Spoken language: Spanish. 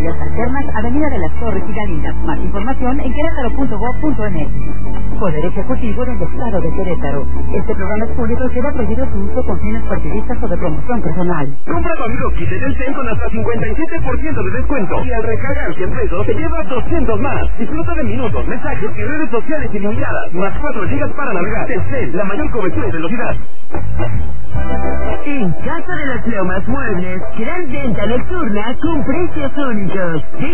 Salidas alternas, Avenida de las Torres y Galinas. Más información en querétaro.gov.mx. Poder Ejecutivo del Estado de Querétaro. Este programa es público y queda prohibido su uso con fines partidistas o de promoción personal. Compra tu amigo kit de Telcel con hasta 57% de descuento. Y al recargar 100 pesos te llevas 200 más. Disfruta de minutos, mensajes y redes sociales ilimitadas. Más 4 gigas para navegar. Telcel, la mayor cobertura y velocidad. En Casa de las Lomas Muebles, gran venta nocturna con precios únicos.